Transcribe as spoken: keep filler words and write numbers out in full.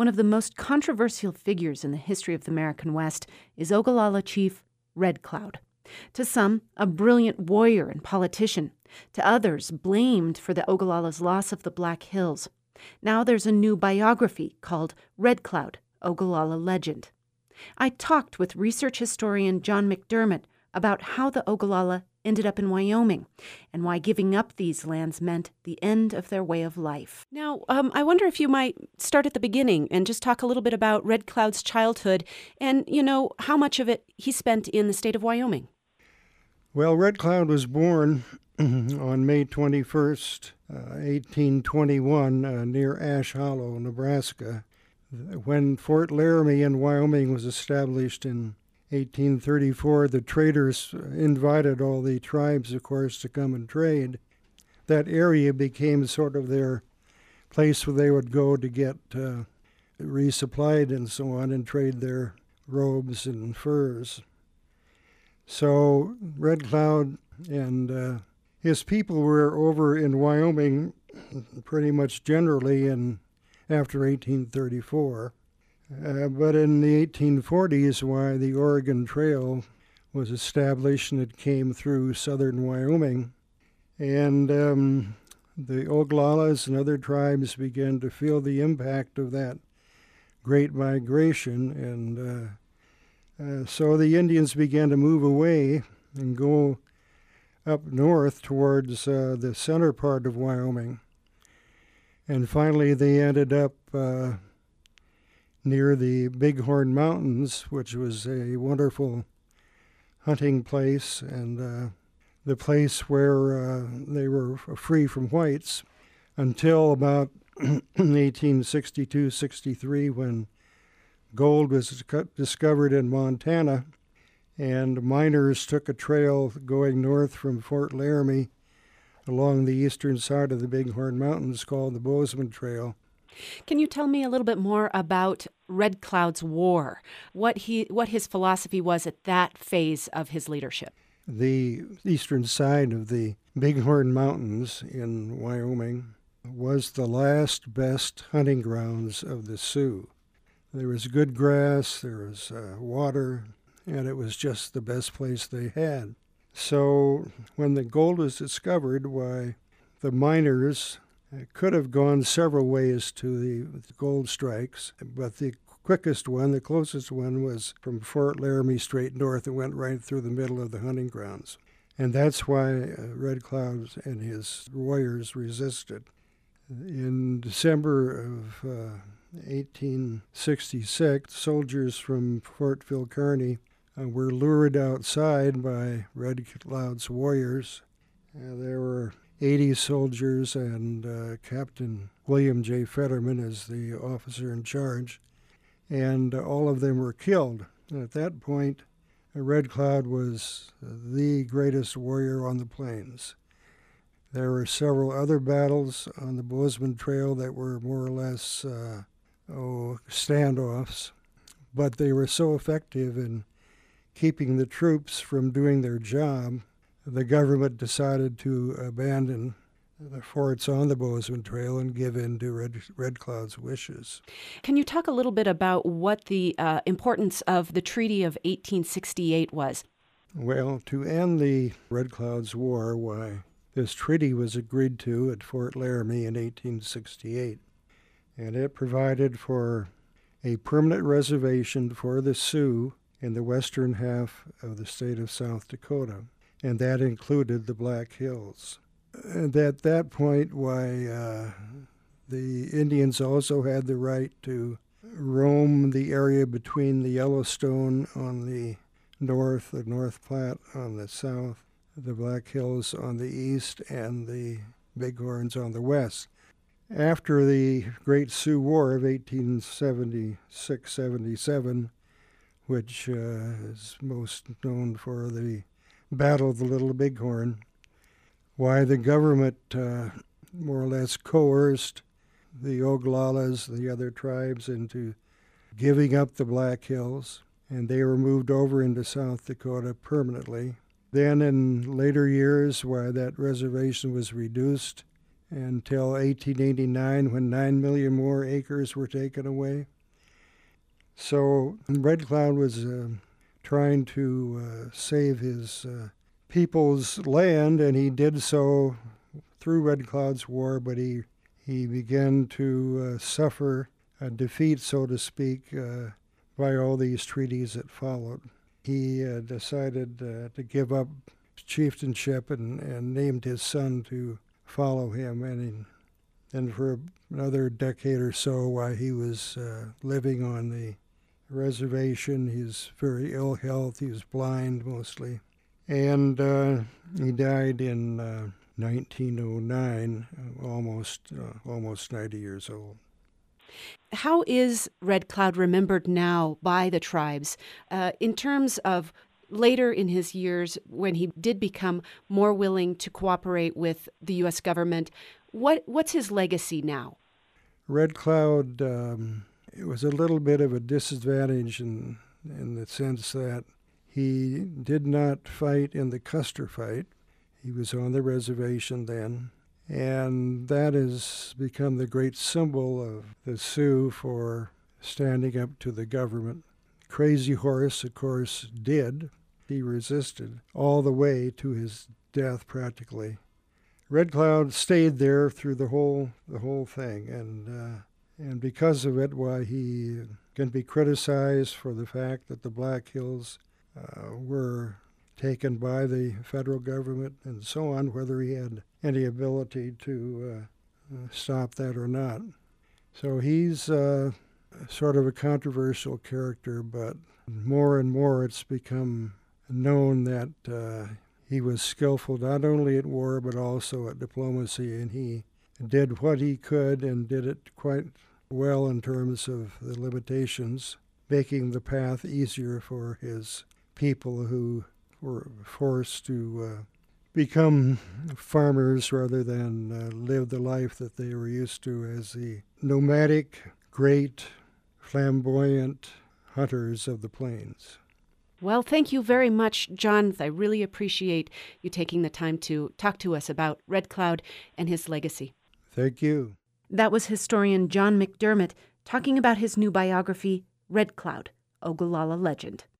One of the most controversial figures in the history of the American West is Ogallala chief Red Cloud. To some, a brilliant warrior and politician. To others, blamed for the Ogallala's loss of the Black Hills. Now there's a new biography called Red Cloud, Ogallala Legend. I talked with research historian John McDermott about how the Ogallala ended up in Wyoming and why giving up these lands meant the end of their way of life. Now, um, I wonder if you might start at the beginning and just talk a little bit about Red Cloud's childhood and, you know, how much of it he spent in the state of Wyoming. Well, Red Cloud was born on May twenty-first, uh, eighteen twenty-one, uh, near Ash Hollow, Nebraska. When Fort Laramie in Wyoming was established in eighteen thirty-four, the traders invited all the tribes, of course, to come and trade. That area became sort of their place where they would go to get uh, resupplied and so on and trade their robes and furs. So Red Cloud and uh, his people were over in Wyoming pretty much generally in after eighteen thirty-four. Uh, but in the eighteen forties, why the Oregon Trail was established and it came through southern Wyoming. And um, the Oglala's and other tribes began to feel the impact of that great migration. And uh, uh, so the Indians began to move away and go up north towards uh, the center part of Wyoming. And finally they ended up uh, near the Bighorn Mountains, which was a wonderful hunting place and uh, the place where uh, they were free from whites until about eighteen sixty-two sixty-three when gold was discovered in Montana and miners took a trail going north from Fort Laramie along the eastern side of the Bighorn Mountains called the Bozeman Trail. Can you tell me a little bit more about Red Cloud's war, what he, what his philosophy was at that phase of his leadership? The eastern side of the Bighorn Mountains in Wyoming was the last best hunting grounds of the Sioux. There was good grass, there was uh, water, and it was just the best place they had. So when the gold was discovered, why, the miners could have gone several ways to the gold strikes, but the quickest one, the closest one, was from Fort Laramie straight north and went right through the middle of the hunting grounds. And that's why uh, Red Cloud and his warriors resisted. In December of uh, eighteen sixty-six, soldiers from Fort Phil Kearny uh, were lured outside by Red Cloud's warriors. Uh, there were eighty soldiers and uh, Captain William J. Fetterman as the officer in charge, and uh, all of them were killed. And at that point, uh, Red Cloud was uh, the greatest warrior on the plains. There were several other battles on the Bozeman Trail that were more or less uh, oh, standoffs, but they were so effective in keeping the troops from doing their job, the government decided to abandon the forts on the Bozeman Trail and give in to Red, Red Cloud's wishes. Can you talk a little bit about what the uh, importance of the Treaty of eighteen sixty-eight was? Well, to end the Red Cloud's war, why, this treaty was agreed to at Fort Laramie in eighteen sixty-eight, and it provided for a permanent reservation for the Sioux in the western half of the state of South Dakota, and that included the Black Hills. And at that point, why, uh, the Indians also had the right to roam the area between the Yellowstone on the north, the North Platte on the south, the Black Hills on the east, and the Bighorns on the west. After the Great Sioux War of eighteen seventy-six seventy-seven, which uh, is most known for the Battle of the Little Bighorn, why the government uh, more or less coerced the Oglalas, the other tribes, into giving up the Black Hills, and they were moved over into South Dakota permanently. Then in later years, why that reservation was reduced, until eighteen eighty-nine, when nine million more acres were taken away. So Red Cloud was uh, trying to uh, save his uh, people's land, and he did so through Red Cloud's War, but he, he began to uh, suffer a defeat, so to speak, uh, by all these treaties that followed. He uh, decided uh, to give up chieftainship and, and named his son to follow him. And, he, and for another decade or so, while he was uh, living on the reservation, he was very ill health. He was blind mostly. And uh, he died in uh, nineteen oh nine, almost, uh, almost ninety years old. How is Red Cloud remembered now by the tribes uh, in terms of later in his years when he did become more willing to cooperate with the U S government? What what's his legacy now? Red Cloud, um, it was a little bit of a disadvantage in in the sense that he did not fight in the Custer fight. He was on the reservation then. And that has become the great symbol of the Sioux for standing up to the government. Crazy Horse, of course, did. He resisted all the way to his death, practically. Red Cloud stayed there through the whole the whole thing, and uh, and because of it, why he can be criticized for the fact that the Black Hills uh, were taken by the federal government and so on, whether he had any ability to uh, uh, stop that or not. So he's uh, sort of a controversial character, but more and more it's become known that uh, he was skillful not only at war but also at diplomacy, and he did what he could and did it quite well in terms of the limitations, making the path easier for his people who were forced to uh, become farmers rather than uh, live the life that they were used to as the nomadic, great, flamboyant hunters of the plains. Well, thank you very much, John. I really appreciate you taking the time to talk to us about Red Cloud and his legacy. Thank you. That was historian John McDermott talking about his new biography, Red Cloud, Ogallala Legend.